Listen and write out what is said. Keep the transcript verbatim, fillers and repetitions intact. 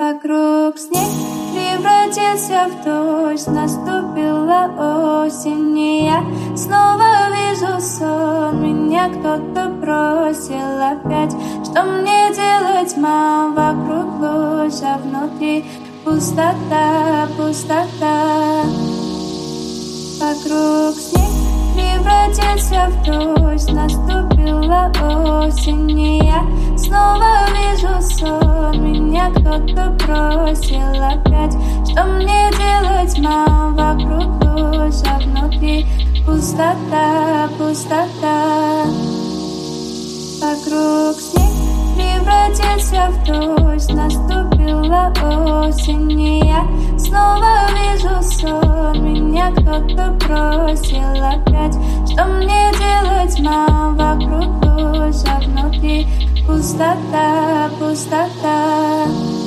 Вокруг снег превратился в дождь, наступила осень, и я снова вижу сон. Меня кто-то бросил опять. Что мне делать, мам? Вокруг ложь, а внутри пустота, пустота. Вокруг снег превратился в дождь, наступила осень, и я снова вижу сон. Меня кто-то бросил опять. Что мне делать, мам? Вокруг ложь, а внутри пустота, пустота. Вокруг снег превратился в дождь, наступила осень, и я снова вижу сон. Меня кто-то бросил опять. Что мне делать, мам? Вокруг ложь, а внутри пустота, пустота.